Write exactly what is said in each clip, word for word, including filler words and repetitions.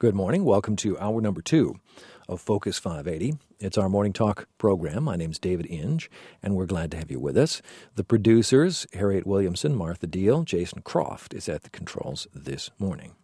Good morning. Welcome to hour number two of Focus five eighty. It's our morning talk program. My name's David Inge, and we're glad to have you with us. The producers, Harriet Williamson, Martha Deal, Jason Croft is at the controls this morning.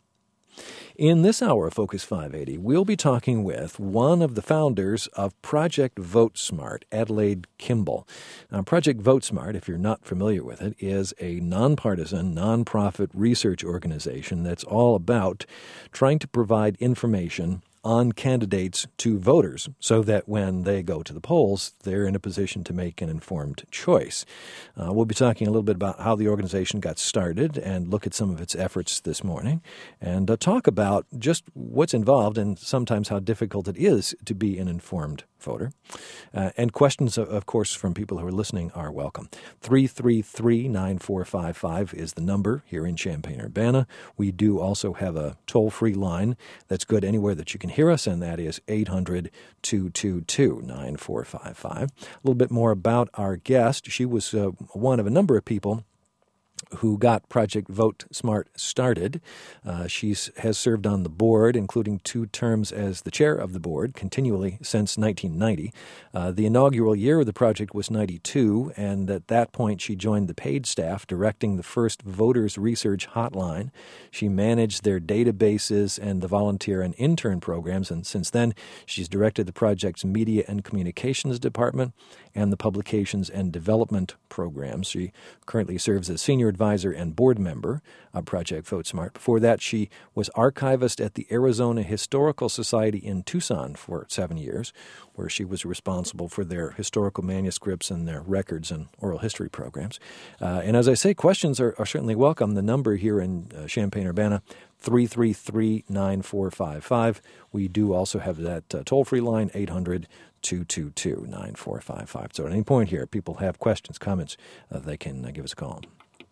In this hour of Focus five eighty, we'll be talking with one of the founders of Project VoteSmart, Adelaide Kimball. Now, Project VoteSmart, if you're not familiar with it, is a nonpartisan, nonprofit research organization that's all about trying to provide information on candidates to voters so that when they go to the polls, they're in a position to make an informed choice. Uh, we'll be talking a little bit about how the organization got started and look at some of its efforts this morning and uh, talk about just what's involved and sometimes how difficult it is to be an informed voter. Uh, and questions, of course, from people who are listening are welcome. three three three, nine four five five is the number here in Champaign-Urbana. We do also have a toll-free line that's good anywhere that you can hear us, and that is eight hundred, two two two, nine four five five. A little bit more about our guest. She was uh, one of a number of people who got Project VoteSmart started. Uh, she has served on the board, including two terms as the chair of the board, continually since nineteen ninety. Uh, the inaugural year of the project was ninety-two, and at that point she joined the paid staff directing the first voters research hotline. She managed their databases and the volunteer and intern programs, and since then she's directed the project's media and communications department and the publications and development programs. She currently serves as senior advisor and board member of Project VoteSmart. Before that, she was archivist at the Arizona Historical Society in Tucson for seven years, where she was responsible for their historical manuscripts and their records and oral history programs. Uh, and as I say, questions are, are certainly welcome. The number here in uh, Champaign-Urbana, three three three, nine four five five. We do also have that uh, toll-free line, eight hundred, two two two, nine four five five. So at any point here, people have questions, comments, uh, they can uh, give us a call.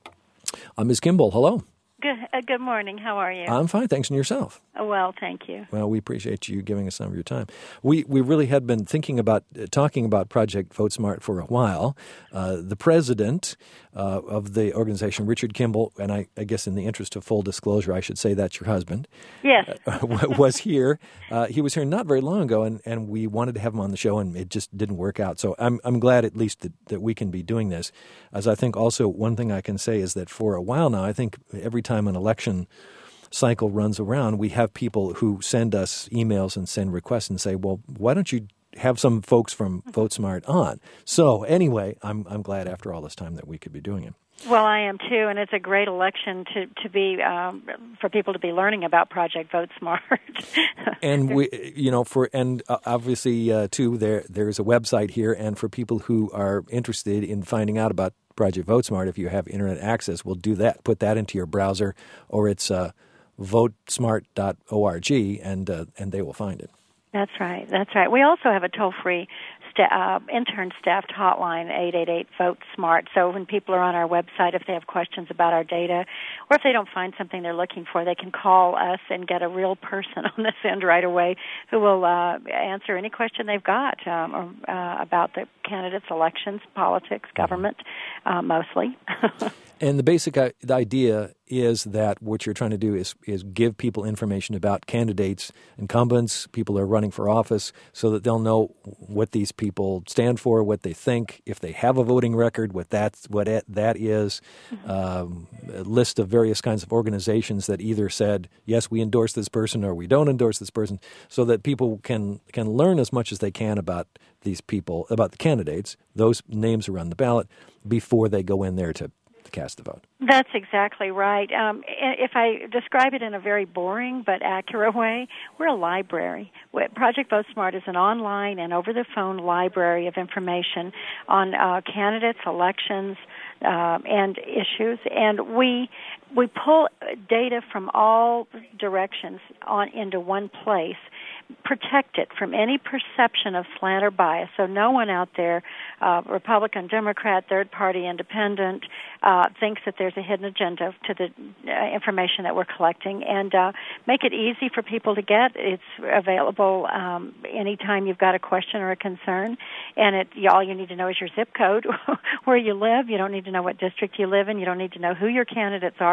Uh, Miz Kimball, hello. Good, uh, good morning. How are you? I'm fine, thanks, and yourself? Uh, well, thank you. Well, we appreciate you giving us some of your time. We we really had been thinking about uh, talking about Project VoteSmart for a while. Uh, the president uh, of the organization, Richard Kimball, and I, I guess in the interest of full disclosure, I should say that's your husband. Yes. Uh, was here. Uh, he was here not very long ago, and, and we wanted to have him on the show, and it just didn't work out. So I'm I'm glad at least that, that we can be doing this. As I think also one thing I can say is that for a while now, I think every time an election cycle runs around, we have people who send us emails and send requests and say, well, why don't you have some folks from VoteSmart on? So anyway, I'm I'm glad after all this time that we could be doing it. Well, I am too, and it's a great election to to be um, for people to be learning about Project VoteSmart. And we, you know, for and uh, obviously uh, too, there there's a website here, and for people who are interested in finding out about Project VoteSmart, if you have internet access, we'll do that. Put that into your browser, or it's uh, vote smart dot org, and uh, and they will find it. That's right. That's right. We also have a toll-free sta- uh, intern staffed hotline, eight eight eight, vote smart. So when people are on our website, if they have questions about our data, or if they don't find something they're looking for, they can call us and get a real person on this end right away who will uh, answer any question they've got um, or, uh, about the candidates, elections, politics, government, uh, mostly. And the basic uh, the idea is that what you're trying to do is is give people information about candidates, incumbents, people who are running for office, so that they'll know what these people stand for, what they think, if they have a voting record, what that's what it, that is, mm-hmm. um, a list of various kinds of organizations that either said, yes, we endorse this person or we don't endorse this person, so that people can can learn as much as they can about these people, about the candidates, those names are on the ballot, before they go in there to cast the vote. That's exactly right. Um, if I describe it in a very boring but accurate way, we're a library. Project VoteSmart is an online and over-the-phone library of information on uh, candidates, elections, uh, and issues, and we we pull data from all directions on into one place, protect it from any perception of slant or bias. So no one out there, uh, Republican, Democrat, third party, independent, uh, thinks that there's a hidden agenda to the uh, information that we're collecting, and uh, make it easy for people to get. It's available um, anytime you've got a question or a concern, and it, all you need to know is your zip code, where you live. You don't need to know what district you live in. You don't need to know who your candidates are.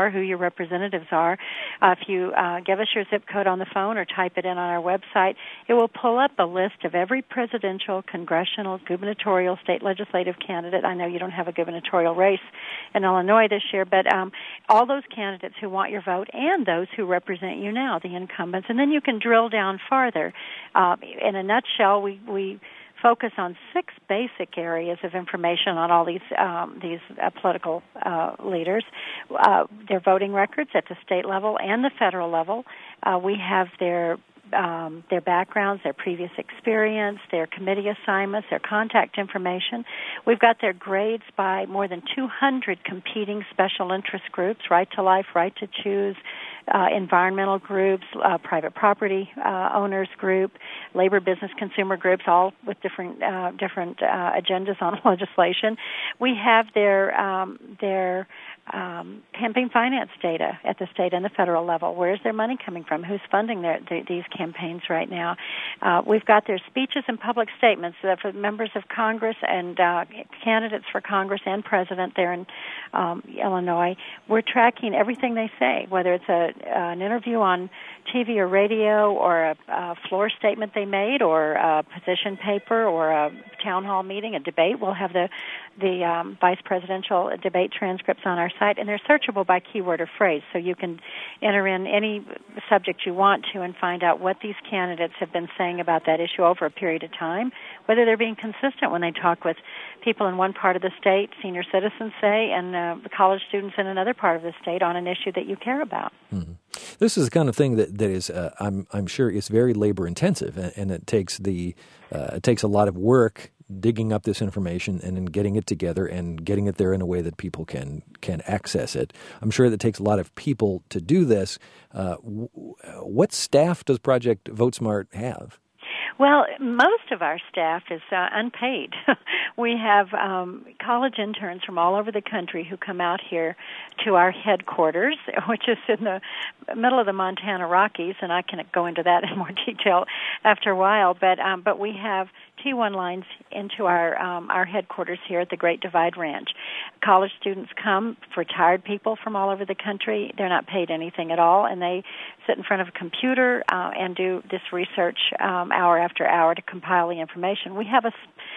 are, who your representatives are. Uh, if you uh, give us your zip code on the phone or type it in on our website, it will pull up a list of every presidential, congressional, gubernatorial, state legislative candidate. I know you don't have a gubernatorial race in Illinois this year, but um, all those candidates who want your vote and those who represent you now, the incumbents. And then you can drill down farther. Uh, in a nutshell, we, we focus on six basic areas of information on all these um, these uh, political uh, leaders. Uh, their voting records at the state level and the federal level. Uh, we have their Um, their backgrounds, their previous experience, their committee assignments, their contact information. We've got their grades by more than two hundred competing special interest groups, Right to Life, Right to Choose, uh, environmental groups, uh, private property uh, owners group, labor, business, consumer groups, all with different uh, different uh, agendas on legislation. We have their um, their Um, campaign finance data at the state and the federal level. Where's their money coming from? Who's funding their, their, these campaigns right now? Uh, we've got their speeches and public statements uh, for members of Congress and uh, candidates for Congress and president there in um, Illinois. We're tracking everything they say, whether it's a, uh, an interview on T V or radio or a, a floor statement they made or a position paper or a town hall meeting, a debate. We'll have the, the um, vice presidential debate transcripts on our site, and they're searchable by keyword or phrase, so you can enter in any subject you want to and find out what these candidates have been saying about that issue over a period of time, whether they're being consistent when they talk with people in one part of the state, senior citizens say, and uh, college students in another part of the state on an issue that you care about. Mm-hmm. This is the kind of thing that that is, uh, I'm I'm sure, is very labor intensive, and, and it takes the uh, it takes a lot of work digging up this information and then getting it together and getting it there in a way that people can can access it. I'm sure that takes a lot of people to do this. Uh, w- what staff does Project VoteSmart have? Well, most of our staff is uh, unpaid. We have um, college interns from all over the country who come out here to our headquarters, which is in the middle of the Montana Rockies, and I can go into that in more detail after a while. But um, but we have T one lines into our um, our headquarters here at the Great Divide Ranch. College students come, retired people from all over the country. They're not paid anything at all, and they sit in front of a computer uh, and do this research um, hour after hour to compile the information. We have a,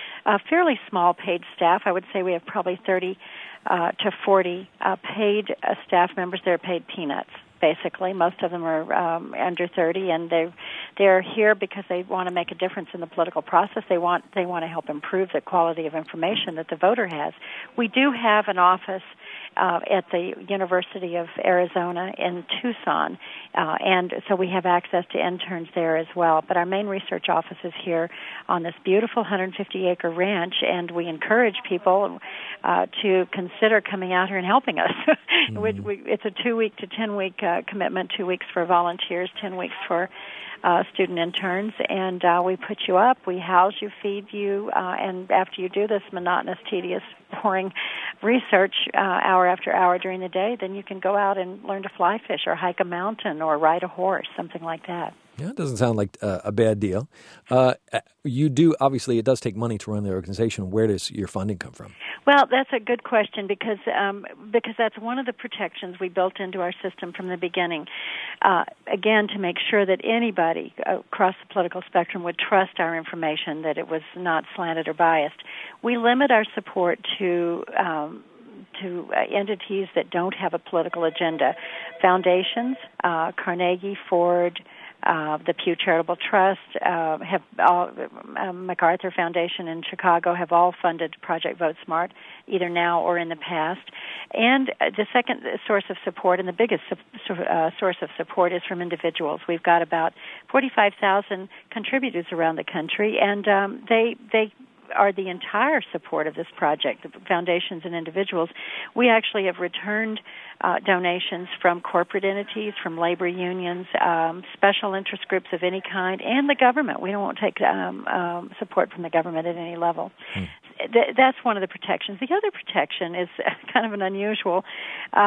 a fairly small paid staff. I would say we have probably thirty uh, to forty uh, paid uh, staff members. They're paid peanuts, basically. Most of them are um, under thirty, and they they're here because they want to make a difference in the political process. They want they want to help improve the quality of information that the voter has. We do have an office Uh, at the University of Arizona in Tucson, uh, and so we have access to interns there as well. But our main research office is here on this beautiful one hundred fifty acre ranch, and we encourage people uh, to consider coming out here and helping us. Mm-hmm. we, we, it's a two-week to ten-week uh, commitment, two weeks for volunteers, ten weeks for Uh, student interns, and uh, we put you up, we house you, feed you, uh, and after you do this monotonous, tedious, boring research uh, hour after hour during the day, then you can go out and learn to fly fish or hike a mountain or ride a horse, something like that. Yeah, it doesn't sound like uh, a bad deal. Uh, you do, obviously, it does take money to run the organization. Where does your funding come from? Well, that's a good question because um, because that's one of the protections we built into our system from the beginning. Uh, again, to make sure that anybody across the political spectrum would trust our information, that it was not slanted or biased. We limit our support to um, to uh, entities that don't have a political agenda. Foundations, uh, Carnegie, Ford, Uh, the Pew Charitable Trust, uh, have all, uh, MacArthur Foundation in Chicago have all funded Project VoteSmart, either now or in the past. And uh, the second source of support, and the biggest su- uh, source of support, is from individuals. We've got about forty-five thousand contributors around the country, and um, they they are the entire support of this project, the foundations and individuals. We actually have returned uh, donations from corporate entities, from labor unions, um, special interest groups of any kind, and the government. We don't take um, um, support from the government at any level. Hmm. Th- that's one of the protections. The other protection is kind of an unusual um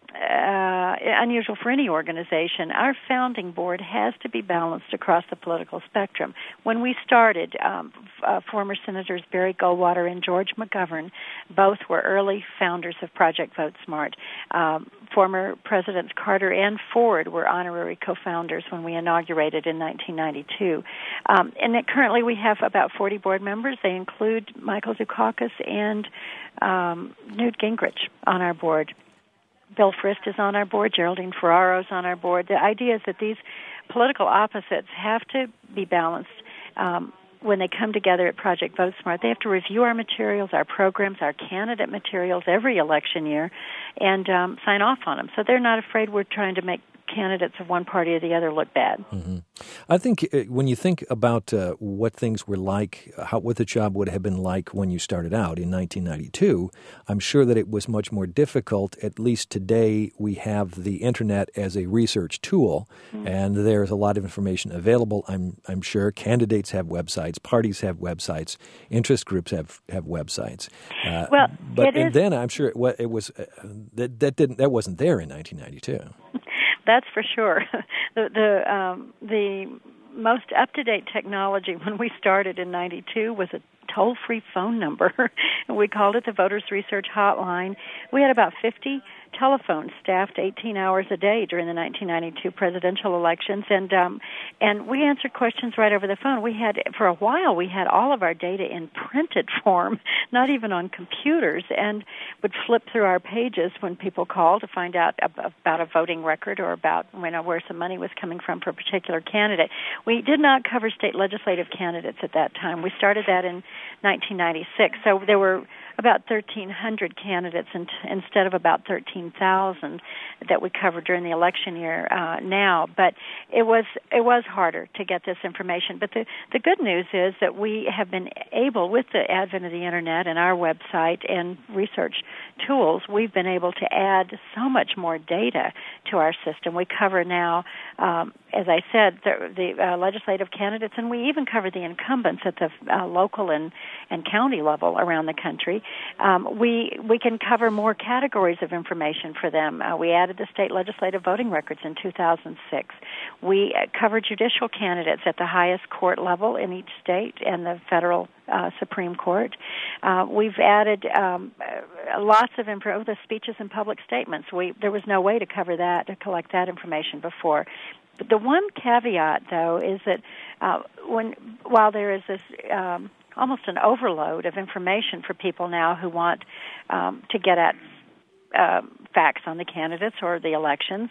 uh, unusual for any organization. Our founding board has to be balanced across the political spectrum. When we started, um, uh, former Senators Barry Goldwater and George McGovern both were early founders of Project Vote Smart. Um, former Presidents Carter and Ford were honorary co-founders when we inaugurated in nineteen ninety-two. Um, and that currently we have about forty board members. They include Michael Dukakis and um, Newt Gingrich on our board. Bill Frist is on our board. Geraldine Ferraro is on our board. The idea is that these political opposites have to be balanced um, when they come together at Project Vote Smart. They have to review our materials, our programs, our candidate materials every election year, and um, sign off on them. So they're not afraid we're trying to make candidates of one party or the other look bad. Mm-hmm. I think uh, when you think about uh, what things were like, how, what the job would have been like when you started out in nineteen ninety-two, I'm sure that it was much more difficult. At least today we have the Internet as a research tool, mm-hmm. and there's a lot of information available. I'm I'm sure candidates have websites, parties have websites, interest groups have, have websites. Uh, well, but it and is. then I'm sure it was, it was uh, that that didn't that wasn't there in nineteen ninety-two. That's for sure. the the um, the most up-to-date technology when we started in ninety-two was a toll-free phone number. We called it the Voters Research Hotline. We had about fifty telephones staffed eighteen hours a day during the nineteen ninety-two presidential elections, and um, and we answered questions right over the phone. We had, for a while, we had all of our data in printed form, not even on computers, and would flip through our pages when people called to find out about a voting record or about, you know, where some money was coming from for a particular candidate. We did not cover state legislative candidates at that time. We started that in nineteen ninety-six, so there were about thirteen hundred candidates in, instead of about thirteen thousand that we covered during the election year uh, now. But it was it was harder to get this information. But the, the good news is that we have been able, with the advent of the Internet and our website and research tools, we've been able to add so much more data to our system. We cover now, um, as I said, the, the uh, legislative candidates, and we even cover the incumbents at the uh, local and, and county level around the country. Um, we we can cover more categories of information for them. Uh, we added the state legislative voting records in two thousand six. We uh, cover judicial candidates at the highest court level in each state and the federal uh, Supreme Court. Uh, we've added um, uh, lots of info, the speeches and public statements. We there was no way to cover that, to collect that information before. But the one caveat, though, is that uh, when while there is this um, almost an overload of information for people now who want um, to get at uh, facts on the candidates or the elections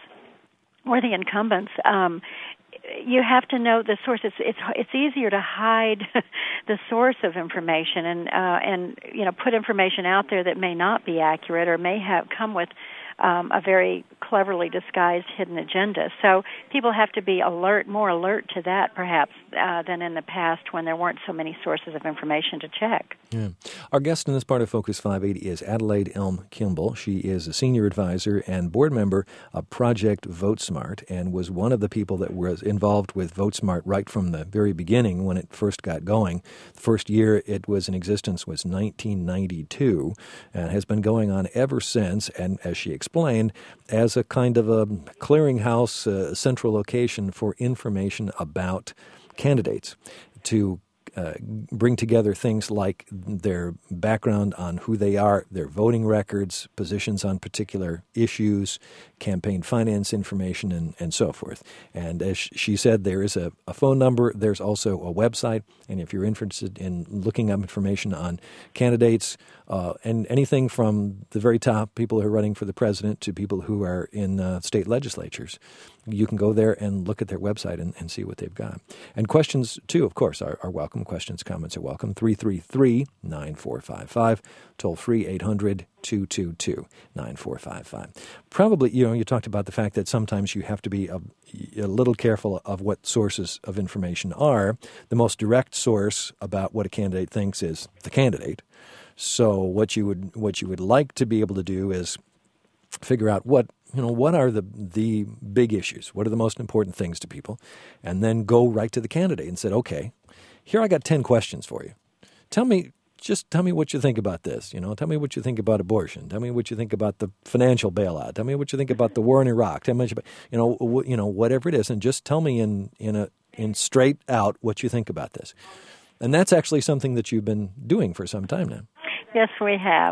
or the incumbents, um, you have to know the source. It's it's, it's easier to hide the source of information and uh, and you know put information out there that may not be accurate or may have come with Um, a very cleverly disguised hidden agenda. So people have to be alert, more alert to that perhaps uh, than in the past when there weren't so many sources of information to check. Yeah. Our guest in this part of Focus five eighty is Adelaide Elm Kimball. She is a senior advisor and board member of Project Vote Smart and was one of the people that was involved with Vote Smart right from the very beginning when it first got going. The first year it was in existence was nineteen ninety-two and has been going on ever since, and as she explained, as a kind of a clearinghouse, uh, central location for information about candidates to uh, bring together things like their background on who they are, their voting records, positions on particular issues, campaign finance information, and, and so forth. And as she said, there is a, a phone number. There's also a website. And if you're interested in looking up information on candidates uh, and anything from the very top, people who are running for the president, to people who are in uh, state legislatures, you can go there and look at their website and, and see what they've got. And questions, too, of course, are, are welcome. Questions, comments are welcome. three three three, nine four five five, toll free eight hundred, two two two, nine four five five. Probably, you know, you talked about the fact that sometimes you have to be a, a little careful of what sources of information are. The most direct source about what a candidate thinks is the candidate. So what you would what you would like to be able to do is figure out what you know what are the the big issues, what are the most important things to people, and then go right to the candidate and say, okay, here I got ten questions for you. Tell me just tell me what you think about this. You know, tell me what you think about abortion. Tell me what you think about the financial bailout. Tell me what you think about the war in Iraq. Tell me, what you, you know, w- you know, whatever it is, and just tell me in in a in straight out what you think about this. And that's actually something that you've been doing for some time now. Yes, we have.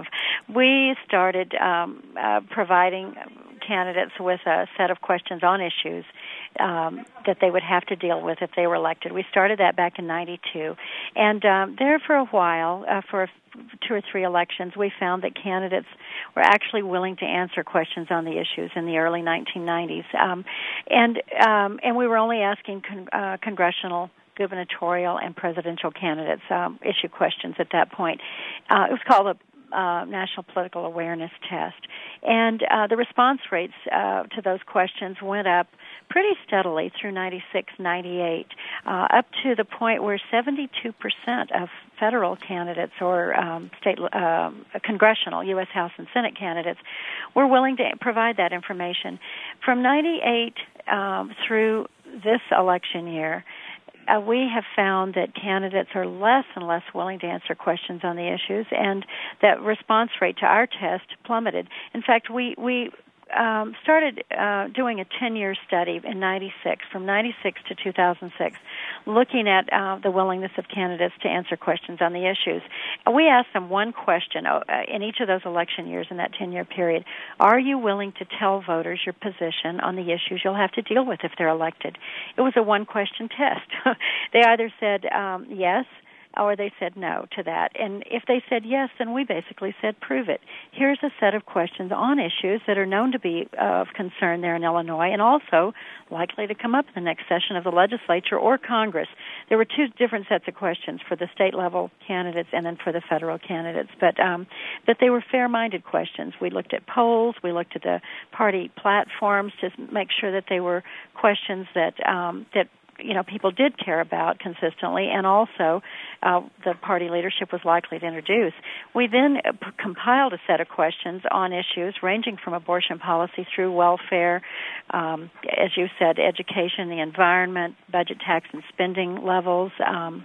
We started um, uh, providing candidates with a set of questions on issues um, that they would have to deal with if they were elected. We started that back in ninety-two. And um, there for a while, uh, for two or three elections, we found that candidates were actually willing to answer questions on the issues in the early nineteen nineties. Um, and, um, and we were only asking con- uh, congressional gubernatorial and presidential candidates um, issue questions at that point. Uh, it was called a uh, National Political Awareness Test. And uh, the response rates uh, to those questions went up pretty steadily through ninety-six, ninety-eight, uh, up to the point where seventy-two percent of federal candidates or um, state uh, congressional, U S House and Senate candidates were willing to provide that information. From ninety-eight um, through this election year, Uh, we have found that candidates are less and less willing to answer questions on the issues, and that response rate to our test plummeted. In fact, we we um, started uh, doing a ten-year study in ninety-six, from ninety-six to two thousand six, looking at uh, the willingness of candidates to answer questions on the issues. We asked them one question uh, in each of those election years in that ten-year period. Are you willing to tell voters your position on the issues you'll have to deal with if they're elected? It was a one-question test. They either said um, yes, or they said no to that. And if they said yes, then we basically said, prove it. Here's a set of questions on issues that are known to be of concern there in Illinois and also likely to come up in the next session of the legislature or Congress. There were two different sets of questions for the state-level candidates and then for the federal candidates, but um, but they were fair-minded questions. We looked at polls. We looked at the party platforms to make sure that they were questions that um, that you know, people did care about consistently, and also uh, the party leadership was likely to introduce. We then uh, p- compiled a set of questions on issues ranging from abortion policy through welfare, um, as you said, education, the environment, budget, tax, and spending levels, um,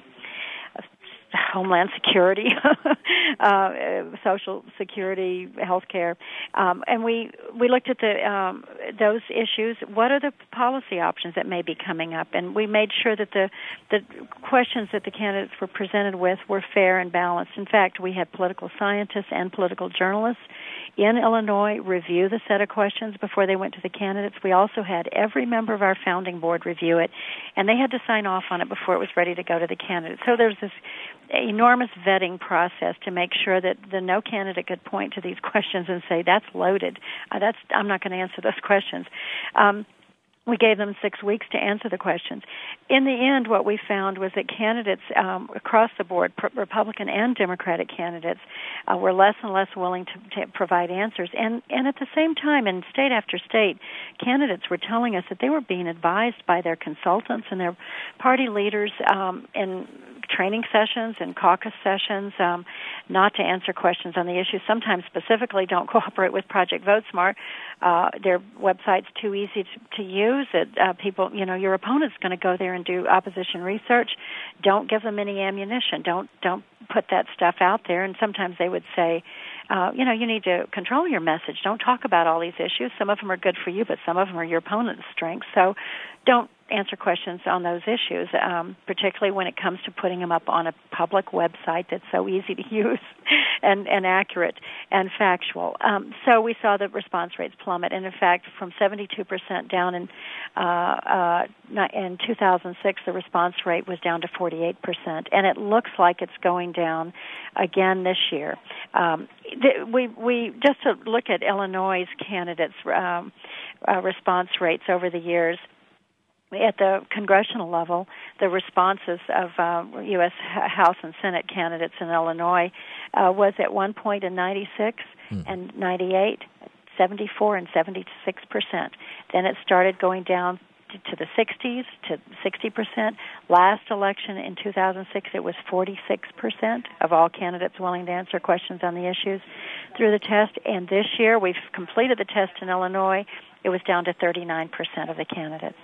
Homeland Security, uh, Social Security, health care, um, and we we looked at the um, those issues. What are the policy options that may be coming up? And we made sure that the the questions that the candidates were presented with were fair and balanced. In fact, we had political scientists and political journalists in Illinois review the set of questions before they went to the candidates. We also had every member of our founding board review it, and they had to sign off on it before it was ready to go to the candidates. So there's this enormous vetting process to make sure that the no candidate could point to these questions and say, that's loaded. Uh, that's I'm not going to answer those questions. Um, We gave them six weeks to answer the questions. In the end, what we found was that candidates um, across the board, Republican and Democratic candidates, uh, were less and less willing to, to provide answers. And, and at the same time, in state after state, candidates were telling us that they were being advised by their consultants and their party leaders um, in training sessions and caucus sessions um, not to answer questions on the issue. Sometimes specifically don't cooperate with Project VoteSmart. Uh, their website's too easy to, to use. That uh, people, you know, your opponent's going to go there and do opposition research. Don't give them any ammunition. Don't don't put that stuff out there. And sometimes they would say, uh, you know, you need to control your message. Don't talk about all these issues. Some of them are good for you, but some of them are your opponent's strengths. So don't answer questions on those issues, um, particularly when it comes to putting them up on a public website that's so easy to use and, and accurate and factual. Um, so we saw the response rates plummet, and in fact, from seventy-two percent down in uh, uh, in two thousand six, the response rate was down to forty-eight percent, and it looks like it's going down again this year. Um, th- we we just to look at Illinois' candidates' um, uh, response rates over the years. At the congressional level, the responses of uh, U S House and Senate candidates in Illinois uh, was at one point in ninety-six hmm. and ninety-eight, seventy-four and seventy-six percent. Then it started going down to, to the sixties, to sixty percent. Last election in two thousand six, it was forty-six percent of all candidates willing to answer questions on the issues through the test. And this year, we've completed the test in Illinois. It was down to thirty-nine percent of the candidates.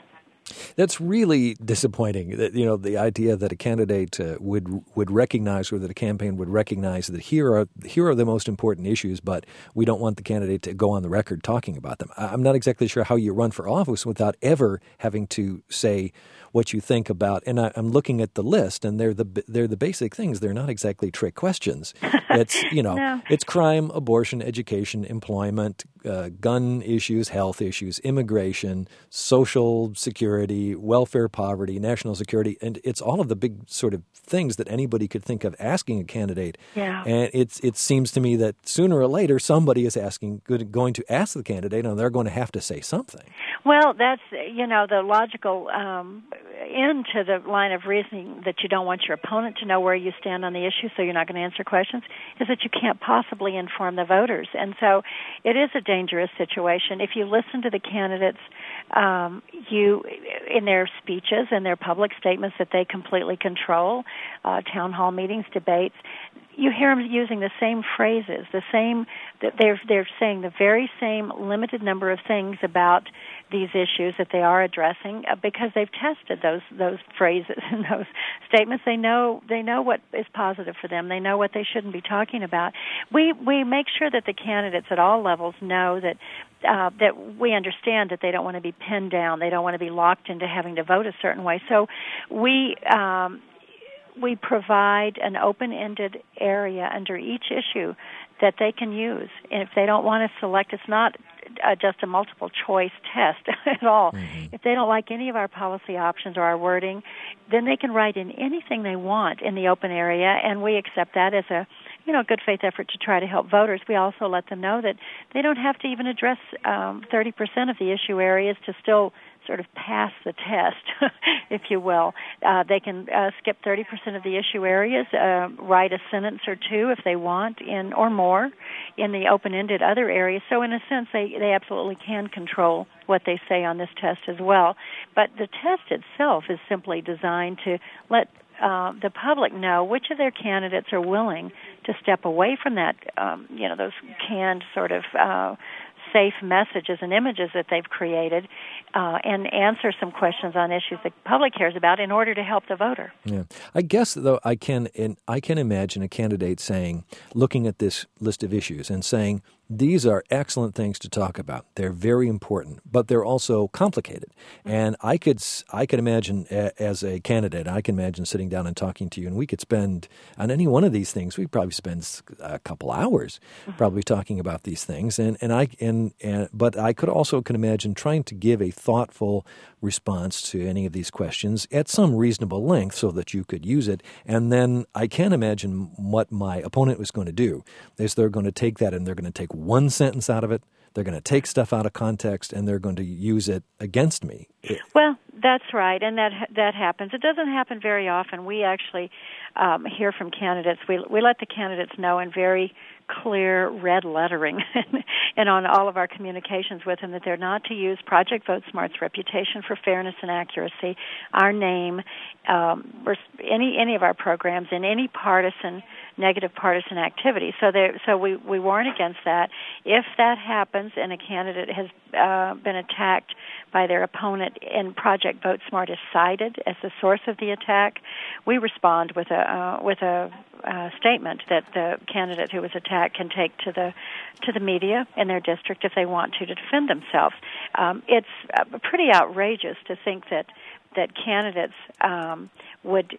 That's really disappointing. That, you know, the idea that a candidate uh, would would recognize, or that a campaign would recognize, that here are here are the most important issues, but we don't want the candidate to go on the record talking about them. I'm not exactly sure how you run for office without ever having to say what you think about. And I, I'm looking at the list, and they're the they're the basic things. They're not exactly trick questions. It's you know, no. it's crime, abortion, education, employment, uh, gun issues, health issues, immigration, social security, welfare, poverty, national security, and it's all of the big sort of things that anybody could think of asking a candidate. Yeah. And it's it seems to me that sooner or later somebody is asking, going to ask the candidate, and they're going to have to say something. Well, that's, you know, the logical um, end to the line of reasoning that you don't want your opponent to know where you stand on the issue, so you're not going to answer questions, is that you can't possibly inform the voters. And so it is a dangerous situation. If you listen to the candidates, um, you in their speeches and their public statements that they completely control, uh, town hall meetings, debates, you hear them using the same phrases, the same, they're, they're saying the very same limited number of things about these issues that they are addressing uh, because they've tested those those phrases and those statements. They know they know what is positive for them. They know what they shouldn't be talking about. We we make sure that the candidates at all levels know that uh, that we understand that they don't want to be pinned down. They don't want to be locked into having to vote a certain way. So we um, we provide an open-ended area under each issue that they can use. And if they don't want to select, it's not uh, just a multiple-choice test at all. Mm-hmm. If they don't like any of our policy options or our wording, then they can write in anything they want in the open area, and we accept that as a you know, good faith effort to try to help voters. We also let them know that they don't have to even address um, thirty percent of the issue areas to still sort of pass the test, if you will. Uh, they can uh, skip thirty percent of the issue areas, uh, write a sentence or two if they want, in or more, in the open-ended other areas. So in a sense, they, they absolutely can control what they say on this test as well. But the test itself is simply designed to let uh, the public know which of their candidates are willing to step away from that, um, you know, those canned sort of uh, safe messages and images that they've created, uh, and answer some questions on issues the public cares about in order to help the voter. Yeah, I guess though I can and I can imagine a candidate saying, looking at this list of issues and saying, these are excellent things to talk about. They're very important, but they're also complicated. And I could I could imagine a, as a candidate, I can imagine sitting down and talking to you, and we could spend on any one of these things. We'd probably spend a couple hours probably talking about these things. And and I and, and but I could also can imagine trying to give a thoughtful response to any of these questions at some reasonable length so that you could use it. And then I can imagine what my opponent was going to do is they're going to take that and they're going to take one sentence out of it. They're going to take stuff out of context and they're going to use it against me. Well, that's right, and that that happens. It doesn't happen very often. We actually um, hear from candidates. We we let the candidates know in very clear red lettering and on all of our communications with them that they're not to use Project Vote Smart's reputation for fairness and accuracy, our name, um, any any of our programs in any partisan, negative partisan activity. So there, so we, we warn against that. If that happens and a candidate has uh, been attacked by their opponent and Project Vote Smart is cited as the source of the attack, we respond with a uh, with a uh, statement that the candidate who was attacked can take to the to the media in their district if they want to to defend themselves. Um, it's uh, pretty outrageous to think that that candidates um, would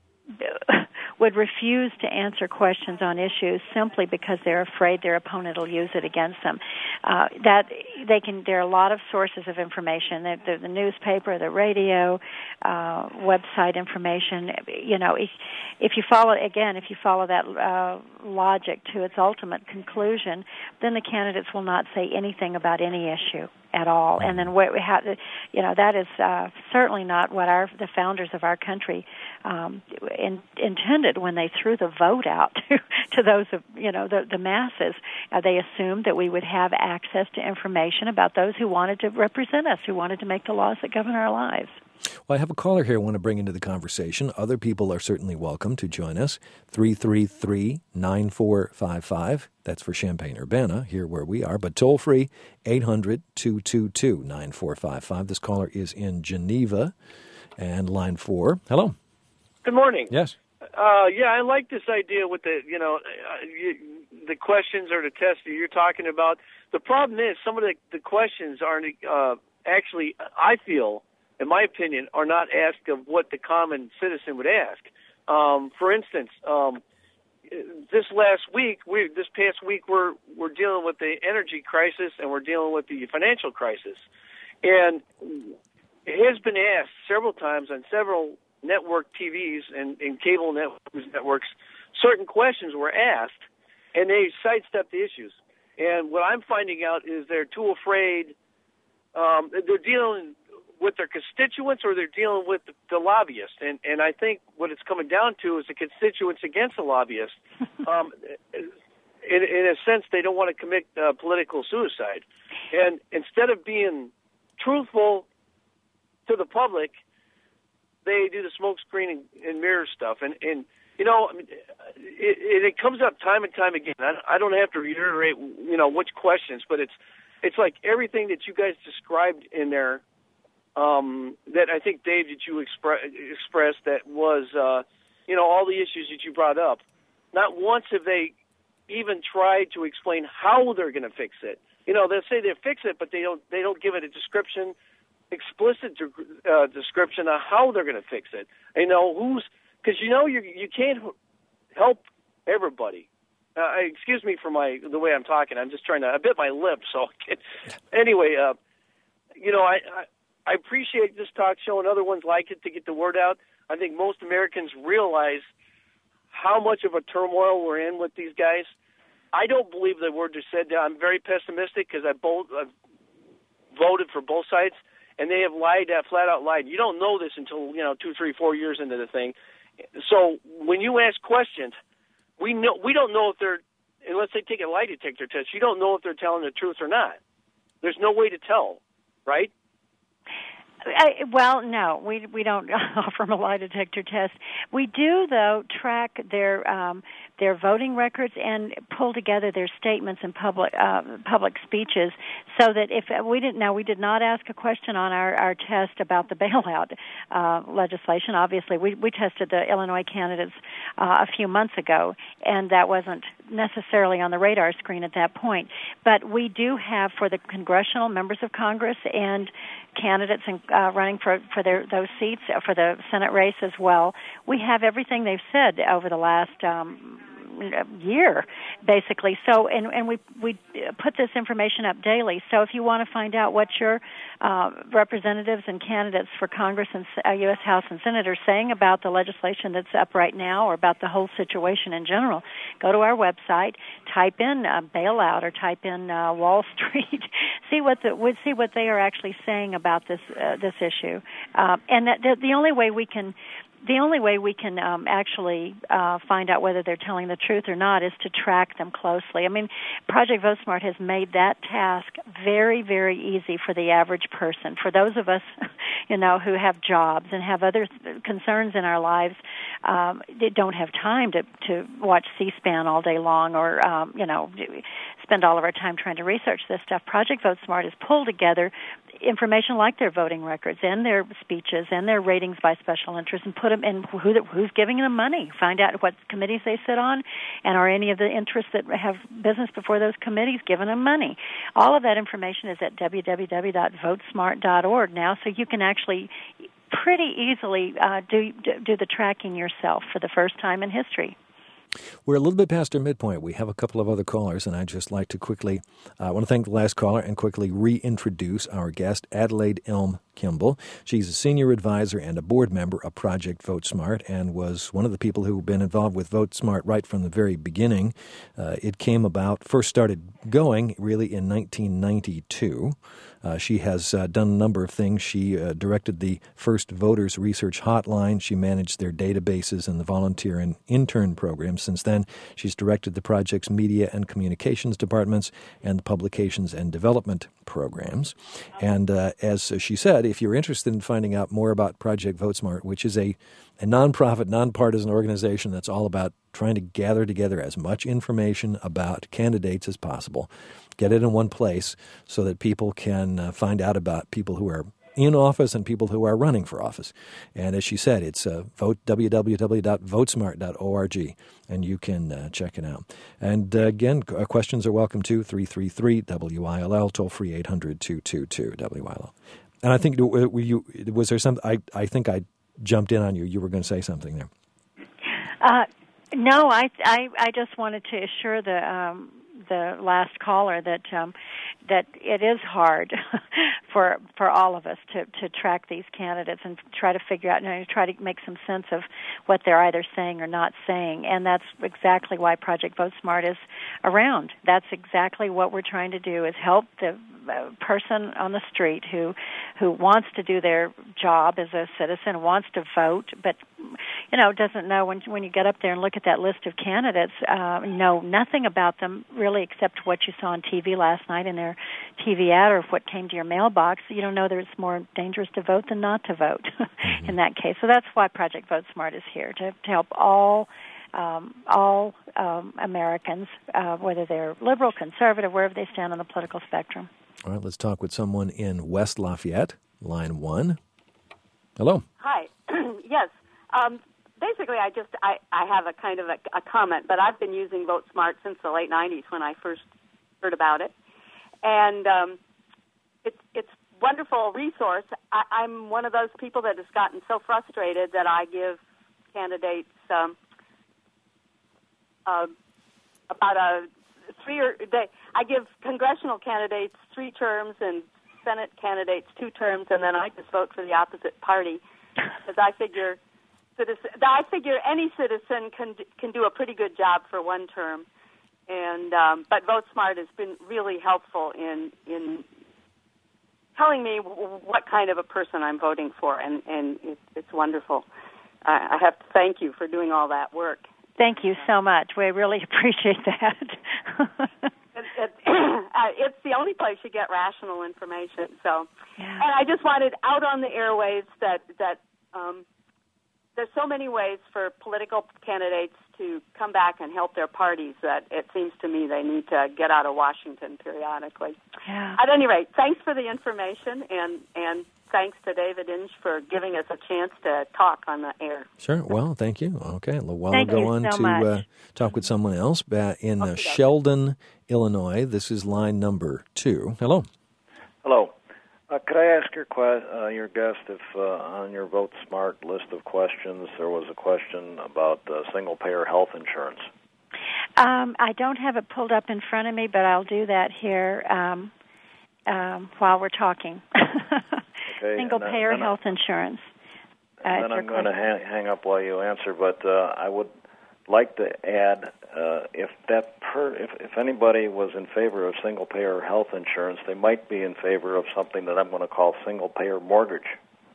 would refuse to answer questions on issues simply because they're afraid their opponent will use it against them. Uh, that they can. There are a lot of sources of information: the, the, the newspaper, the radio, uh, website information. You know, if, if you follow again, if you follow that uh, logic to its ultimate conclusion, then the candidates will not say anything about any issue at all. And then what we have, you know, that is uh, certainly not what our the founders of our country um, in, intended when they threw the vote out to, to those of, you know, the, the masses. Uh, they assumed that we would have access to information about those who wanted to represent us, who wanted to make the laws that govern our lives. Well, I have a caller here I want to bring into the conversation. Other people are certainly welcome to join us. three three three, nine four five five. That's for Champaign-Urbana, here where we are. But toll free, eight hundred, two two two, nine four five five. This caller is in Geneva. And line four. Hello. Good morning. Yes. Uh, yeah, I like this idea with the, you know, uh, you, the questions or the tests that you're talking about. The problem is some of the, the questions aren't uh, actually, I feel, in my opinion, are not asked of what the common citizen would ask. Um, for instance, um, this last week, we this past week, we're we're dealing with the energy crisis and we're dealing with the financial crisis, and it has been asked several times on several network T Vs and, and cable networks. Certain questions were asked, and they sidestepped the issues. And what I'm finding out is they're too afraid. Um, they're dealing with their constituents or they're dealing with the, the lobbyists. And, and I think what it's coming down to is the constituents against the lobbyists. um, in, in a sense, they don't want to commit uh, political suicide. And instead of being truthful to the public, they do the smoke screen and, and mirror stuff. And, and you know, I mean, it, it comes up time and time again. I, I don't have to reiterate, you know, which questions, but it's it's like everything that you guys described in there. Um, that I think, Dave, that you expre- expressed that was, uh, you know, all the issues that you brought up. Not once have they even tried to explain how they're going to fix it. You know, they'll say they'll fix it, but they don't. They don't give it a description, explicit uh, description of how they're going to fix it. You know, who's because you know you you can't help everybody. Uh, excuse me for my the way I'm talking. I'm just trying to. I bit my lip, so anyway. Uh, you know, I. I I appreciate this talk show and other ones like it to get the word out. I think most Americans realize how much of a turmoil we're in with these guys. I don't believe the word they said. I'm very pessimistic because I both I've voted for both sides, and they have lied, uh, flat out lied. You don't know this until, you know, two, three, four years into the thing. So when you ask questions, we know we don't know if they're, unless they take a lie detector test, you don't know if they're telling the truth or not. There's no way to tell, right? I, well, no, we we don't offer them a lie detector test. We do, though, track their um, their voting records and pull together their statements and public uh, public speeches, so that if we didn't, now we did not ask a question on our, our test about the bailout uh, legislation. Obviously, we we tested the Illinois candidates uh, a few months ago, and that wasn't necessarily on the radar screen at that point. But we do have for the congressional members of Congress and candidates and uh, running for for their those seats for the Senate race as well. We have everything they've said over the last um, year, basically. So, and and we we put this information up daily. So, if you want to find out what your uh, representatives and candidates for Congress and uh, U S House and Senate are saying about the legislation that's up right now, or about the whole situation in general, go to our website, type in uh, bailout, or type in uh, Wall Street. see what the we'd see what they are actually saying about this uh, this issue, uh, and that the, the only way we can. The only way we can um, actually uh, find out whether they're telling the truth or not is to track them closely. I mean, Project VoteSmart has made that task very, very easy for the average person. For those of us, you know, who have jobs and have other concerns in our lives, um, they don't have time to, to watch C-SPAN all day long, or, um, you know, spend all of our time trying to research this stuff. Project VoteSmart has pulled together information like their voting records and their speeches and their ratings by special interest, and put them in who, who's giving them money. Find out what committees they sit on, and are any of the interests that have business before those committees giving them money. All of that information is at w w w dot vote smart dot org now, so you can actually pretty easily uh, do do the tracking yourself for the first time in history. We're a little bit past our midpoint. We have a couple of other callers, and I'd just like to quickly, uh, I want to thank the last caller and quickly reintroduce our guest, Adelaide Elm Kimball. She's a senior advisor and a board member of Project VoteSmart, and was one of the people who've been involved with VoteSmart right from the very beginning. Uh, it came about, first started going really in nineteen ninety-two. Uh, she has uh, done a number of things. She uh, directed the first voters research hotline. She managed their databases and the volunteer and intern programs. Since then, she's directed the project's media and communications departments and the publications and development programs. And uh, as she said, But if you're interested in finding out more about Project VoteSmart, which is a, a nonprofit, nonpartisan organization that's all about trying to gather together as much information about candidates as possible, get it in one place so that people can uh, find out about people who are in office and people who are running for office. And as she said, it's uh, vote, w w w dot vote smart dot org, and you can uh, check it out. And uh, again, uh, questions are welcome too, three three three W I L L, toll-free eight hundred two two two W I L L. And I think, were you, was there some, I, I think I jumped in on you. You were going to say something there. Uh, no, I, I, I just wanted to assure the um, the last caller that um, that it is hard for for all of us to, to track these candidates and try to figure out, you know, try to make some sense of what they're either saying or not saying. And that's exactly why Project VoteSmart is around. That's exactly what we're trying to do, is help the person on the street who who wants to do their job as a citizen, wants to vote, but you know doesn't know when when you get up there and look at that list of candidates, uh, know nothing about them really except what you saw on T V last night in their T V ad or what came to your mailbox. You don't know that it's more dangerous to vote than not to vote mm-hmm. in that case. So that's why Project VoteSmart is here, to, to help all Um, all um, Americans, uh, whether they're liberal, conservative, wherever they stand on the political spectrum. All right, let's talk with someone in West Lafayette, line one. Hello. Hi. Yes. Um, basically, I just I, I have a kind of a, a comment, but I've been using VoteSmart since the late nineties when I first heard about it, and um, it's it's a wonderful resource. I, I'm one of those people that has gotten so frustrated that I give candidates Um, Uh, about a three or they, I give congressional candidates three terms and Senate candidates two terms, and then I just vote for the opposite party because I figure citizen, I figure any citizen can can do a pretty good job for one term, and um, but VoteSmart has been really helpful in in telling me what kind of a person I'm voting for, and and it, it's wonderful. I, I have to thank you for doing all that work. Thank you so much. We really appreciate that. it, it, uh, it's the only place you get rational information. So, yeah. And I just wanted out on the airwaves that that um, there's so many ways for political candidates to come back and help their parties that it seems to me they need to get out of Washington periodically. Yeah. At any rate, thanks for the information, and and thanks to David Inge for giving us a chance to talk on the air. Sure. Well, thank you. Okay. Well, thank we'll go you on so to uh, talk with someone else in uh, Sheldon, Illinois. This is line number two. Hello. Hello. Uh, could I ask your que- uh, your guest if uh, on your VoteSmart list of questions there was a question about uh, single-payer health insurance? Um, I don't have it pulled up in front of me, but I'll do that here um, um, while we're talking. Okay, Single-payer then, then health I, insurance. Uh, then I'm going to hang, hang up while you answer, but uh, I would like to add, uh, if that per, if, if anybody was in favor of single-payer health insurance, they might be in favor of something that I'm going to call single-payer mortgage.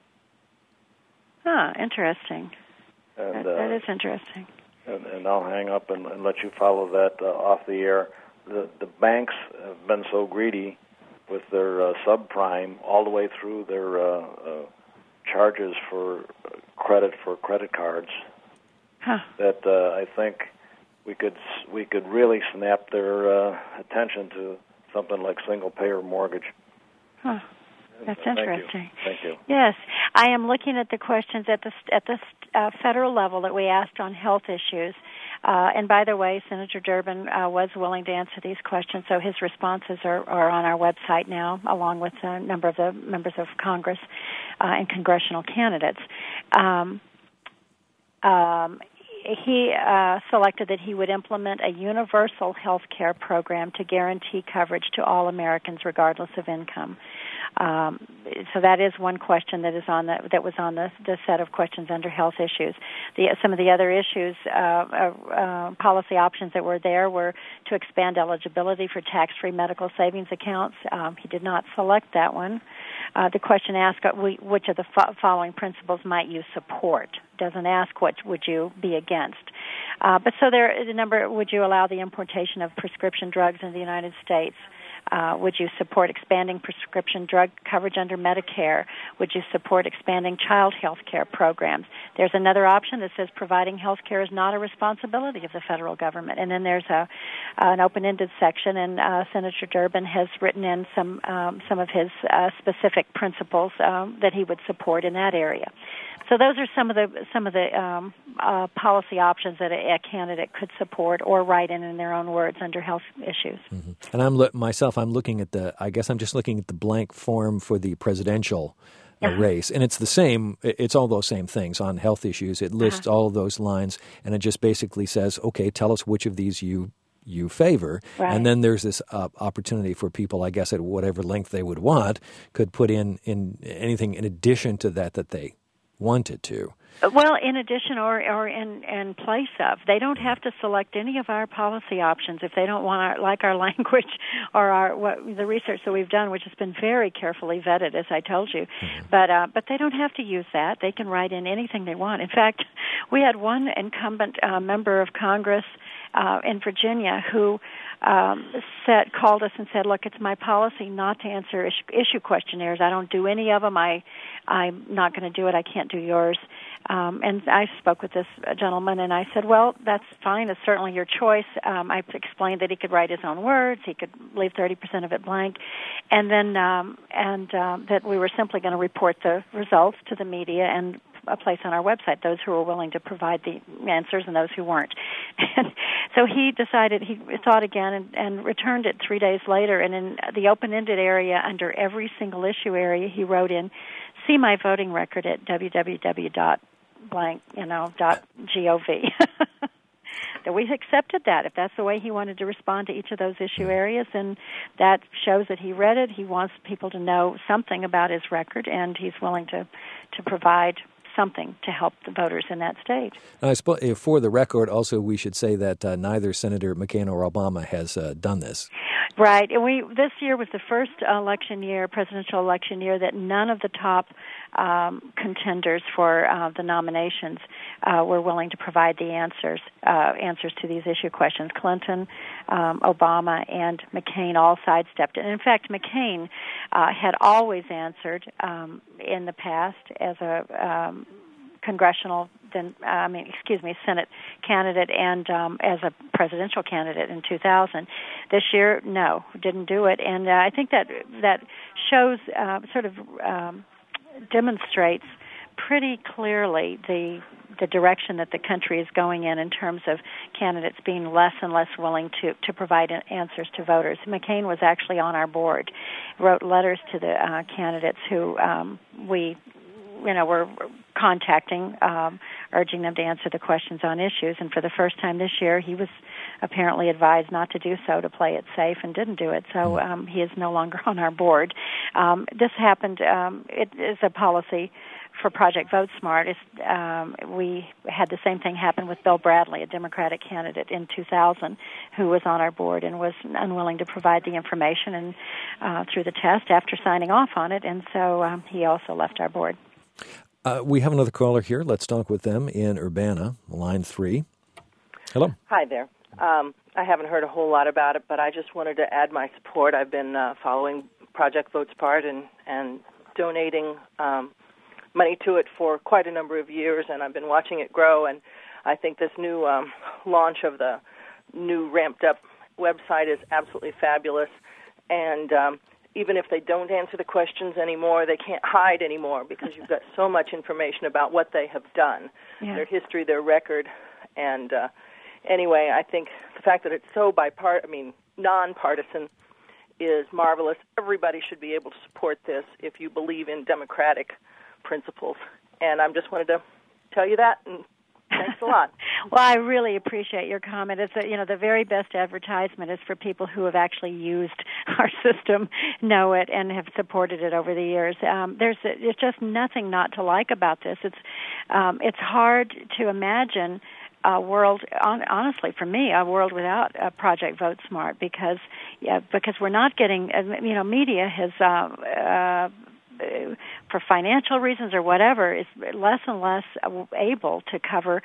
Huh, interesting. And, that, uh, that is interesting. And, and I'll hang up and, and let you follow that uh, off the air. The, the banks have been so greedy with their uh, subprime all the way through their uh, uh, charges for credit for credit cards huh. that uh, I think we could we could really snap their uh, attention to something like single-payer mortgage. Huh. That's Thank interesting. You. Thank you. Yes, I am looking at the questions at the at the uh, federal level that we asked on health issues. Uh, and by the way, Senator Durbin uh, was willing to answer these questions, so his responses are, are on our website now, along with a number of the members of Congress uh, and congressional candidates. Um, um, he uh, selected that he would implement a universal health care program to guarantee coverage to all Americans, regardless of income. Um, so that is one question that is on the that was on the, the set of questions under health issues. The, some of the other issues, uh, uh, uh, policy options that were there were to expand eligibility for tax-free medical savings accounts. Um, he did not select that one. Uh, the question asked, uh, which of the fo- following principles might you support? Doesn't ask what would you be against. Uh, but so there is a number, would you allow the importation of prescription drugs in the United States? Uh, would you support expanding prescription drug coverage under Medicare? Would you support expanding child health care programs? There's another option that says providing health care is not a responsibility of the federal government. And then there's a an open-ended section, and uh, Senator Durbin has written in some um, some of his uh, specific principles um, that he would support in that area. So those are some of the some of the um, uh, policy options that a, a candidate could support or write in in their own words under health issues. Mm-hmm. And I'm lo- myself, I'm looking at the. I guess I'm just looking at the blank form for the presidential uh, uh-huh. race, and it's the same. It's all those same things on health issues. It lists uh-huh. all of those lines, and it just basically says, "Okay, tell us which of these you." you favor, right. And then there's this uh, opportunity for people, I guess, at whatever length they would want, could put in, in anything in addition to that that they wanted to. Well, in addition or, or in, in place of. They don't have to select any of our policy options if they don't want our, like our language or our what, the research that we've done, which has been very carefully vetted, as I told you. Mm-hmm. But uh, but they don't have to use that. They can write in anything they want. In fact, we had one incumbent uh, member of Congress uh, in Virginia who um, said called us and said, "Look, it's my policy not to answer issue, issue questionnaires. I don't do any of them. I I'm not going to do it. I can't do yours." Um, and I spoke with this gentleman, and I said, well, that's fine. It's certainly your choice. Um, I explained that he could write his own words. He could leave thirty percent of it blank. And then um, and uh, that we were simply going to report the results to the media and a place on our website, those who were willing to provide the answers and those who weren't. And so he decided, he thought again and, and returned it three days later. And in the open-ended area, under every single issue area, he wrote in, see my voting record at www dot blank, you know, dot gov. That we accepted that. If that's the way he wanted to respond to each of those issue areas, then that shows that he read it. He wants people to know something about his record, and he's willing to, to provide something to help the voters in that state. I suppose, for the record, also we should say that uh, neither Senator McCain or Obama has uh, done this. Right, and we this year was the first election year, presidential election year, that none of the top um, contenders for uh, the nominations uh, were willing to provide the answers uh, answers to these issue questions. Clinton, um, Obama, and McCain all sidestepped it. And in fact, McCain uh, had always answered um, in the past as a um, congressional, then uh, I mean, excuse me, Senate candidate and um, as a presidential candidate in two thousand. This year, no, didn't do it, and uh, I think that that shows, uh, sort of um, demonstrates pretty clearly the the direction that the country is going in in terms of candidates being less and less willing to, to provide answers to voters. McCain was actually on our board, wrote letters to the uh, candidates who um, we you know, were contacting, um, urging them to answer the questions on issues. And for the first time this year, he was apparently advised not to do so, to play it safe, and didn't do it. So um, he is no longer on our board. Um, this happened, um, it is a policy for Project Vote Smart. It's, um, we had the same thing happen with Bill Bradley, a Democratic candidate in two thousand, who was on our board and was unwilling to provide the information and uh, through the test after signing off on it, and so um, he also left our board. Uh, we have another caller here. Let's talk with them in Urbana, line three. Hello. Hi there. Um, I haven't heard a whole lot about it, but I just wanted to add my support. I've been uh, following Project Vote Smart and, and donating um, money to it for quite a number of years, and I've been watching it grow. And I think this new um, launch of the new ramped-up website is absolutely fabulous. And um, even if they don't answer the questions anymore, they can't hide anymore because you've got so much information about what they have done, yeah. their history, their record. And uh, anyway, I think the fact that it's so bipart- I mean, nonpartisan is marvelous. Everybody should be able to support this if you believe in democratic principles. And I just wanted to tell you that, and thanks a lot. Well, I really appreciate your comment. It's a, you know, the very best advertisement is for people who have actually used our system, know it, and have supported it over the years. Um, there's a, there's just nothing not to like about this. It's um, it's hard to imagine a world, on, honestly, for me, a world without uh, Project Vote Smart, because yeah, because we're not getting, you know, media has. Uh, uh, for financial reasons or whatever, is less and less able to cover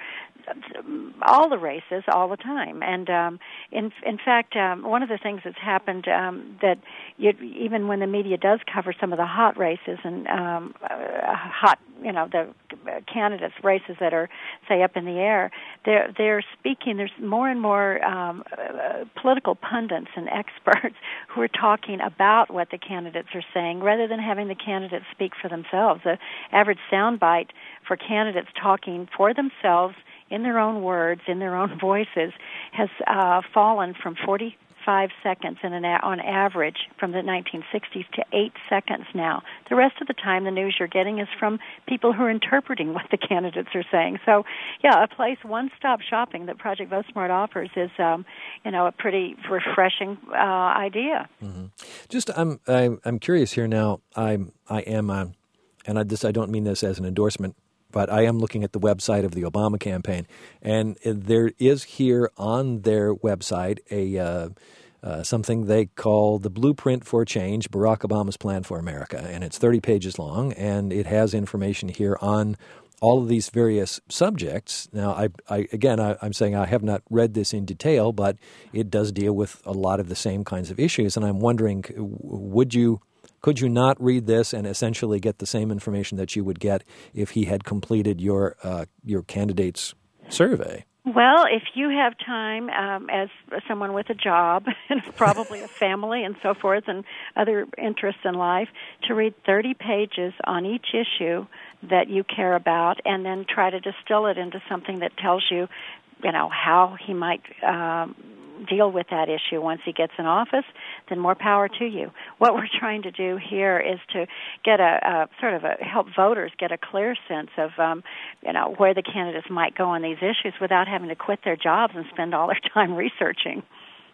all the races all the time. And um, in in fact, um, one of the things that's happened um, that you, even when the media does cover some of the hot races and um, uh, hot, you know, the candidates races that are, say, up in the air, they're they're speaking. There's more and more um, uh, political pundits and experts who are talking about what the candidates are saying, rather than having the candidates speak for themselves. The average soundbite for candidates talking for themselves in their own words, in their own voices, has uh, fallen from forty-five seconds in an a- on average from the nineteen sixties to eight seconds now. The rest of the time, the news you're getting is from people who are interpreting what the candidates are saying. So, yeah, a place, one-stop shopping that Project VoteSmart offers is, um, you know, a pretty refreshing uh, idea. Mm-hmm. Just, I'm, I'm I'm curious here now. I'm I am, uh, and I, this I don't mean this as an endorsement, but I am looking at the website of the Obama campaign, and there is here on their website a uh, uh, something they call the Blueprint for Change, Barack Obama's Plan for America, and it's thirty pages long, and it has information here on all of these various subjects. Now, I, I again, I, I'm saying I have not read this in detail, but it does deal with a lot of the same kinds of issues, and I'm wondering, would you... Could you not read this and essentially get the same information that you would get if he had completed your uh, your candidate's survey? Well, if you have time um, as someone with a job and probably a family and so forth and other interests in life, to read thirty pages on each issue that you care about and then try to distill it into something that tells you, you know, how he might um, deal with that issue once he gets in office, then more power to you. What we're trying to do here is to get a, a sort of a, help voters get a clear sense of, um, you know, where the candidates might go on these issues without having to quit their jobs and spend all their time researching.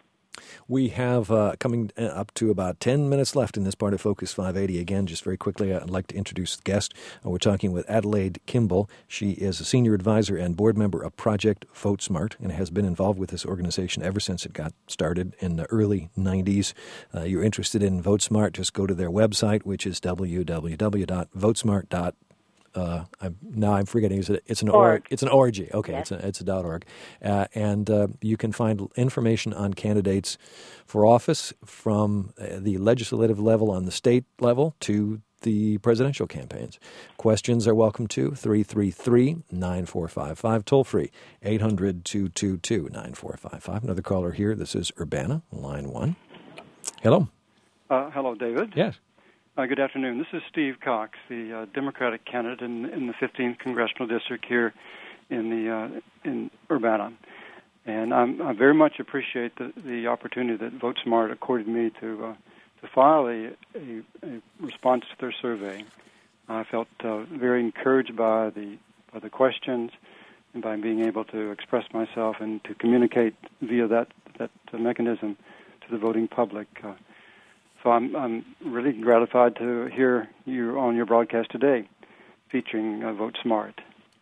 We have uh, coming up to about ten minutes left in this part of Focus five eighty. Again, just very quickly, I'd like to introduce the guest. Uh, we're talking with Adelaide Kimball. She is a senior advisor and board member of Project VoteSmart and has been involved with this organization ever since it got started in the early nineties. Uh, you're interested in VoteSmart, just go to their website, which is w w w dot votesmart dot com. Uh, I'm, now I'm forgetting. It's, a, it's an org. It's an org. Okay, yes. it's a it's a .org, uh, and uh, you can find information on candidates for office from uh, the legislative level on the state level to the presidential campaigns. Questions are welcome too. three three three, nine four five five, toll free eight hundred, two two two, nine four five five. Another caller here. This is Urbana, line one. Hello. Uh, hello, David. Yes. Uh, good afternoon. This is Steve Cox, the uh, Democratic candidate in, in the fifteenth Congressional District here in the uh, in Urbana, and I'm, I very much appreciate the, the opportunity that VoteSmart accorded me to uh, to file a, a, a response to their survey. I felt uh, very encouraged by the by the questions and by being able to express myself and to communicate via that that uh, mechanism to the voting public. Uh, So I'm, I'm really gratified to hear you on your broadcast today, featuring uh, VoteSmart.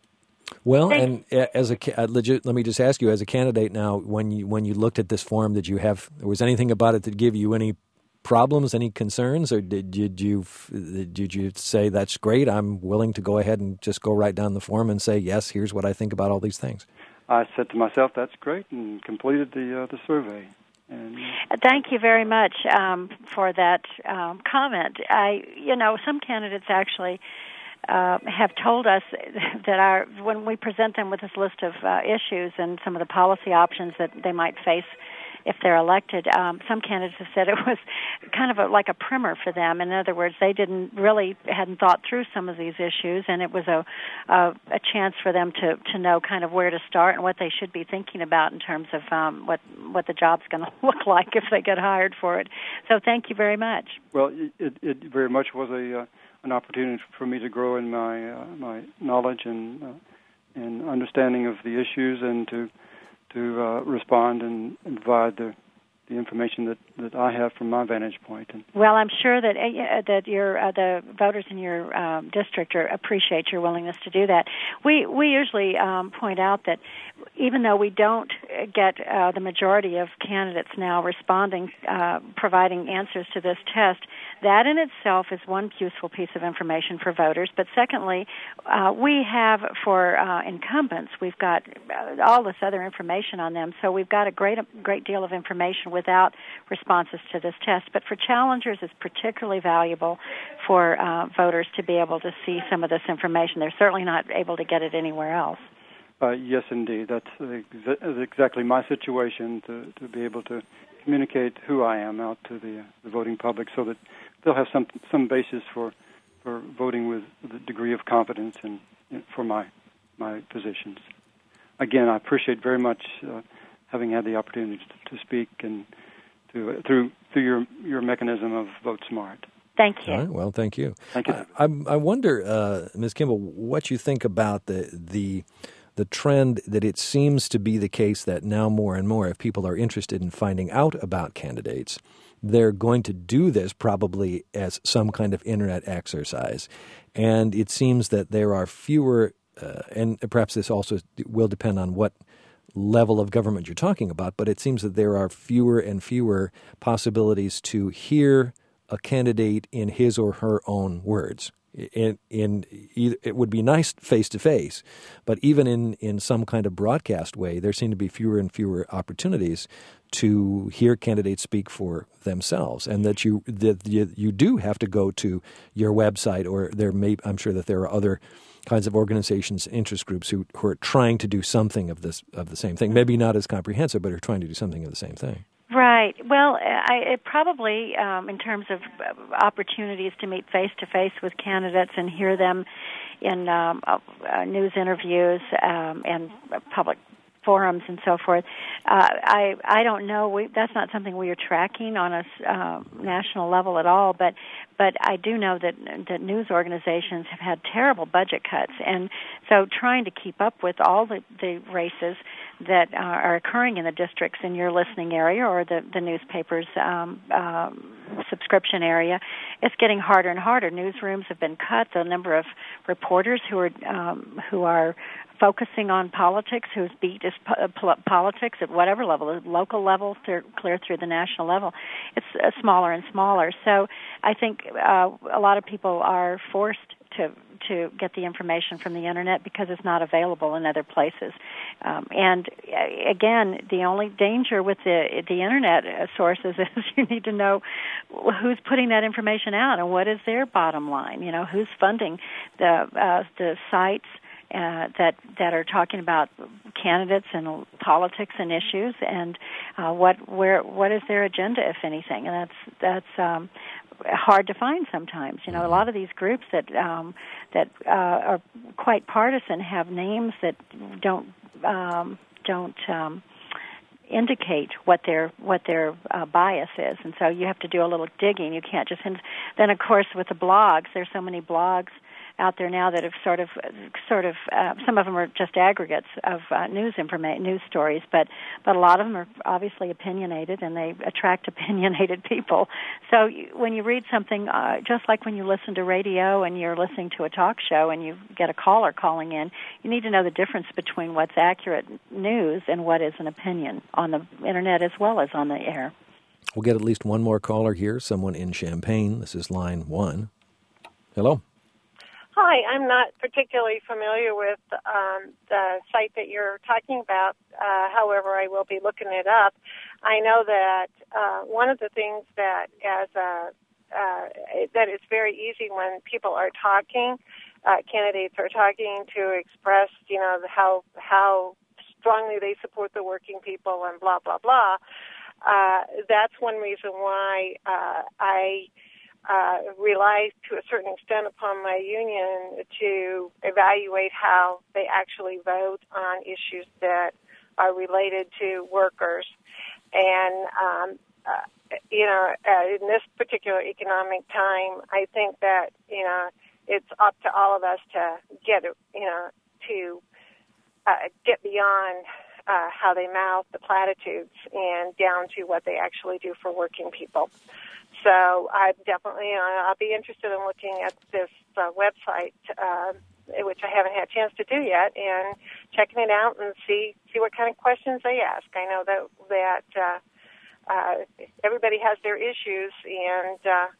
Well, and as a uh, legit, let me just ask you, as a candidate now, when you when you looked at this form, did you have was anything about it that gave you any problems, any concerns, or did, did you did you say that's great? I'm willing to go ahead and just go right down the form and say yes. Here's what I think about all these things. I said to myself, that's great, and completed the uh, the survey. And thank you very much um, for that um, comment. I, you know, some candidates actually uh, have told us that our when we present them with this list of uh, issues and some of the policy options that they might face if they're elected, um, some candidates have said it was kind of a, like a primer for them. In other words, they didn't really hadn't thought through some of these issues, and it was a a, a chance for them to, to know kind of where to start and what they should be thinking about in terms of um, what what the job's going to look like if they get hired for it. So thank you very much. Well, it, it very much was a uh, an opportunity for me to grow in my uh, my knowledge and uh, and understanding of the issues, and to to uh, respond and, and provide the, the information that, that I have from my vantage point. And well, I'm sure that uh, that your uh, the voters in your um, district are, appreciate your willingness to do that. We we usually um, point out that even though we don't get uh, the majority of candidates now responding, uh, providing answers to this test, that in itself is one useful piece of information for voters. But secondly, uh, we have for uh, incumbents, we've got uh, all this other information on them, so we've got a great, great deal of information without responses to this test. But for challengers, it's particularly valuable for uh, voters to be able to see some of this information. They're certainly not able to get it anywhere else. Uh, yes, indeed. That's exa- exactly my situation, to, to be able to communicate who I am out to the, uh, the voting public so that they'll have some some basis for, for voting with the degree of confidence in, in, for my my positions. Again, I appreciate very much uh, having had the opportunity to, to speak and to uh, through through your your mechanism of Vote Smart. Thank you. All right, well, thank you. Thank you. I, I, I wonder, uh, Miz Kimball, what you think about the the the trend that it seems to be the case that now more and more, if people are interested in finding out about candidates, they're going to do this probably as some kind of internet exercise. And it seems that there are fewer, uh, and perhaps this also will depend on what level of government you're talking about, but it seems that there are fewer and fewer possibilities to hear a candidate in his or her own words. In, in it would be nice face to face, but even in, in some kind of broadcast way, there seem to be fewer and fewer opportunities to hear candidates speak for themselves, and that you that you, you do have to go to your website, or there may I'm sure that there are other kinds of organizations, interest groups who, who are trying to do something of this of the same thing, maybe not as comprehensive, but are trying to do something of the same thing. Right. Well, I, it probably, um, in terms of opportunities to meet face-to-face with candidates and hear them in um, uh, news interviews um, and public forums and so forth, uh, I I don't know. We, that's not something we are tracking on a uh, national level at all. But but I do know that that news organizations have had terrible budget cuts, and so trying to keep up with all the, the races that uh, are occurring in the districts in your listening area or the the newspaper's um, um, subscription area, it's getting harder and harder. Newsrooms have been cut. The number of reporters who are um, who are focusing on politics, whose beat is po- politics at whatever level, local level, through, clear through the national level, it's uh, smaller and smaller. So I think uh, a lot of people are forced to to get the information from the internet because it's not available in other places. Um, and uh, again, the only danger with the the internet sources is you need to know who's putting that information out and what is their bottom line. You know, who's funding the uh, the sites Uh, that that are talking about candidates and politics and issues, and uh, what where what is their agenda, if anything, and that's that's um, hard to find sometimes. You know, a lot of these groups that um, that uh, are quite partisan have names that don't um, don't um, indicate what their what their uh, bias is, and so you have to do a little digging. You can't just. Then, of course, with the blogs, there's so many blogs out there now that have sort of, sort of, uh, some of them are just aggregates of uh, news informa- news stories, but but a lot of them are obviously opinionated, and they attract opinionated people. So you, when you read something, uh, just like when you listen to radio and you're listening to a talk show and you get a caller calling in, you need to know the difference between what's accurate news and what is an opinion on the internet as well as on the air. We'll get at least one more caller here, someone in Champaign. This is line one. Hello. Hi, I'm not particularly familiar with um, the site that you're talking about. Uh, however, I will be looking it up. I know that uh, one of the things that as a, uh, that it's very easy when people are talking, uh, candidates are talking to express, you know, how how strongly they support the working people and blah blah blah. Uh, that's one reason why uh, I. Uh, rely to a certain extent upon my union to evaluate how they actually vote on issues that are related to workers. And, um, uh, you know, uh, in this particular economic time, I think that, you know, it's up to all of us to get, you know, to uh, get beyond uh, how they mouth the platitudes and down to what they actually do for working people. So I definitely, uh, I'll be interested in looking at this uh, website, uh, which I haven't had a chance to do yet, and checking it out and see see what kind of questions they ask. I know that that uh, uh, everybody has their issues, and uh,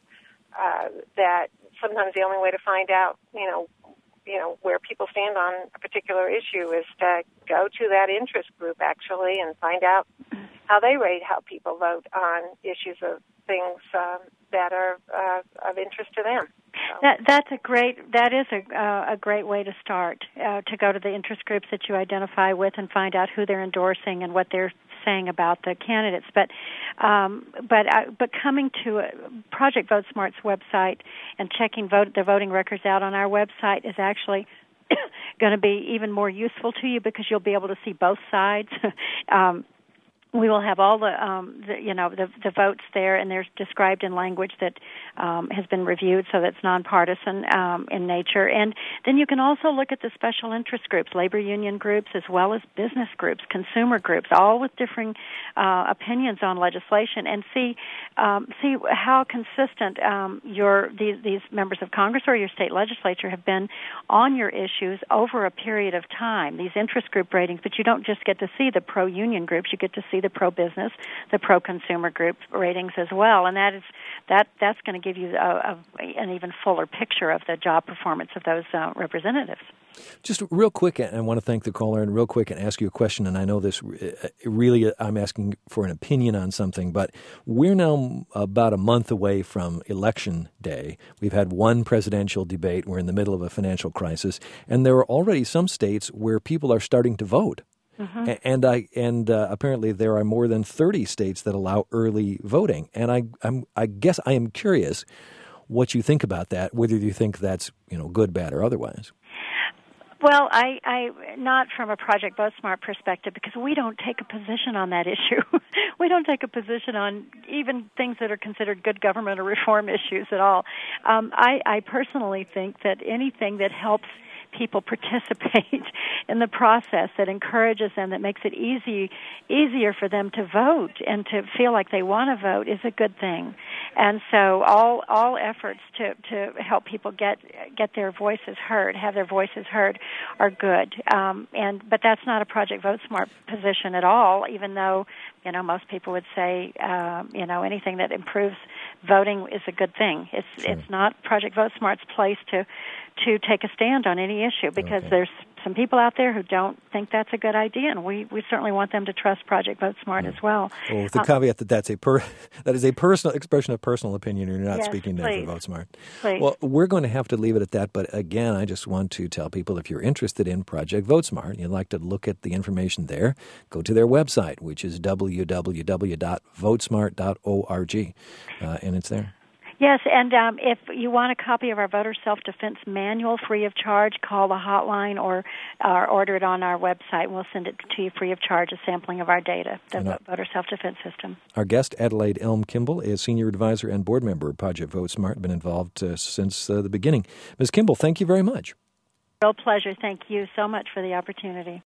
uh, that sometimes the only way to find out, you know, you know, where people stand on a particular issue is to go to that interest group, actually, and find out how they rate how people vote on issues of things um, that are uh, of interest to them. So. That that's a great that is a uh, a great way to start, uh, to go to the interest groups that you identify with and find out who they're endorsing and what they're saying about the candidates. But um, but uh, but coming to uh, Project Vote Smart's website and checking vote the voting records out on our website is actually going to be even more useful to you, because you'll be able to see both sides. um, We will have all the, um, the you know, the, the votes there, and they're described in language that um, has been reviewed, so that's nonpartisan um, in nature. And then you can also look at the special interest groups, labor union groups, as well as business groups, consumer groups, all with differing uh, opinions on legislation, and see um, see how consistent um, your these, these members of Congress or your state legislature have been on your issues over a period of time. These interest group ratings, but you don't just get to see the pro-union groups; you get to see the pro-business, the pro-consumer group ratings as well, and that is that that's going to give you a, a, an even fuller picture of the job performance of those uh, representatives. Just real quick, I want to thank the caller, and real quick and ask you a question, and I know this really, I'm asking for an opinion on something, but we're now about a month away from Election Day. We've had one presidential debate. We're in the middle of a financial crisis, and there are already some states where people are starting to vote. Mm-hmm. And I and uh, apparently there are more than thirty states that allow early voting. And I I'm, I guess I am curious what you think about that, whether you think that's, you know, good, bad, or otherwise. Well, I, I not from a Project Vote Smart perspective, because we don't take a position on that issue. We don't take a position on even things that are considered good government or reform issues at all. Um, I, I personally think that anything that helps people participate in the process, that encourages them, that makes it easy, easier for them to vote and to feel like they want to vote, is a good thing. And so all all efforts to, to help people get get their voices heard, have their voices heard, are good. Um, and but that's not a Project Vote Smart position at all, even though, you know, most people would say, uh, you know, anything that improves voting is a good thing. It's sure. It's not Project Vote Smart's place to to take a stand on any issue, because okay. there's some people out there who don't think that's a good idea, and we, we certainly want them to trust Project Vote Smart mm. as well. Well, with the uh, caveat that that's a per, that is a personal expression of personal opinion, and you're not yes, speaking to please. for Vote Smart. Please. Well, we're going to have to leave it at that, but again, I just want to tell people, if you're interested in Project Vote Smart and you'd like to look at the information there, go to their website, which is w w w dot vote smart dot org, uh, and it's there. Yes, and um, if you want a copy of our voter self-defense manual free of charge, call the hotline or, or order it on our website. We'll send it to you free of charge, a sampling of our data, the and voter self-defense system. Our guest, Adelaide Elm Kimball, is Senior Advisor and Board Member of Project Vote Smart, been involved uh, since uh, the beginning. Miz Kimball, thank you very much. Real pleasure. Thank you so much for the opportunity.